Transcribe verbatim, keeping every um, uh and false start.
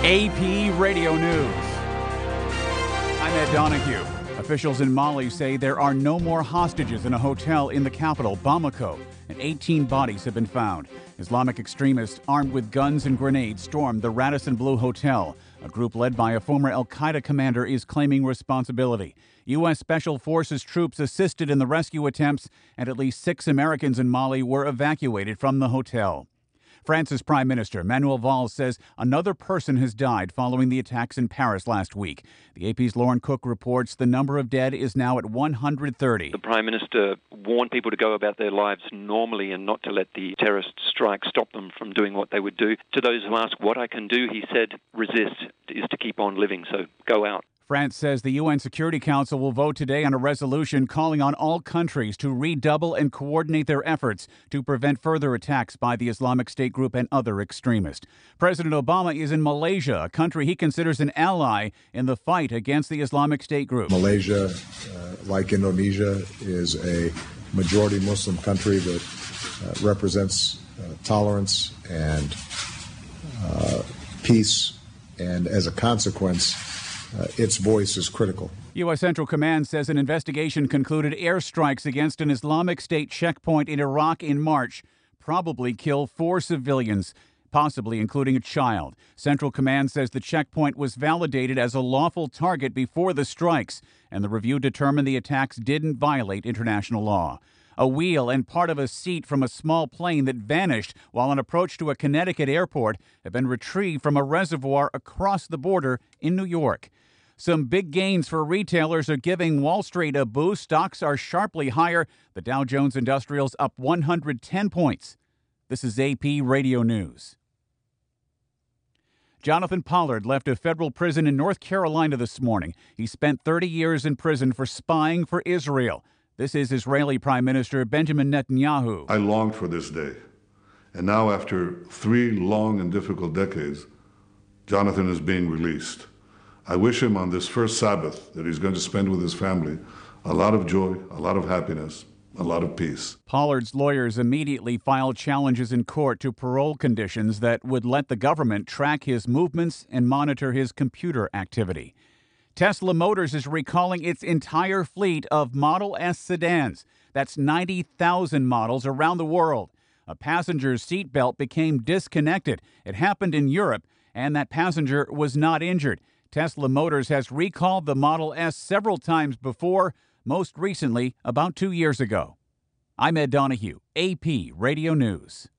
A P Radio News. I'm Ed Donahue. Officials in Mali say there are no more hostages in a hotel in the capital, Bamako, and eighteen bodies have been found. Islamic extremists armed with guns and grenades stormed the Radisson Blu Hotel. A group led by a former al-Qaeda commander is claiming responsibility. U S. Special Forces troops assisted in the rescue attempts, and at least six Americans in Mali were evacuated from the hotel. France's Prime Minister Manuel Valls says another person has died following the attacks in Paris last week. The A P's Lauren Cook reports the number of dead is now at one hundred thirty. The Prime Minister warned people to go about their lives normally and not to let the terrorist strike stop them from doing what they would do. To those who ask what I can do, he said, resist is to keep on living, so go out. France says the U N Security Council will vote today on a resolution calling on all countries to redouble and coordinate their efforts to prevent further attacks by the Islamic State group and other extremists. President Obama is in Malaysia, a country he considers an ally in the fight against the Islamic State group. Malaysia, uh, like Indonesia, is a majority Muslim country that uh, represents uh, tolerance and uh, peace, and as a consequence, Uh, its voice is critical. U S. Central Command says an investigation concluded airstrikes against an Islamic State checkpoint in Iraq in March probably killed four civilians, possibly including a child. Central Command says the checkpoint was validated as a lawful target before the strikes, and the review determined the attacks didn't violate international law. A wheel and part of a seat from a small plane that vanished while on approach to a Connecticut airport have been retrieved from a reservoir across the border in New York. Some big gains for retailers are giving Wall Street a boost. Stocks are sharply higher. The Dow Jones Industrial's up one hundred ten points. This is A P Radio News. Jonathan Pollard left a federal prison in North Carolina this morning. He spent thirty years in prison for spying for Israel. This is Israeli Prime Minister Benjamin Netanyahu. I longed for this day. And now, after three long and difficult decades, Jonathan is being released. I wish him on this first Sabbath that he's going to spend with his family a lot of joy, a lot of happiness, a lot of peace. Pollard's lawyers immediately filed challenges in court to parole conditions that would let the government track his movements and monitor his computer activity. Tesla Motors is recalling its entire fleet of Model S sedans. That's ninety thousand models around the world. A passenger's seatbelt became disconnected. It happened in Europe, and that passenger was not injured. Tesla Motors has recalled the Model S several times before, most recently about two years ago. I'm Ed Donahue, A P Radio News.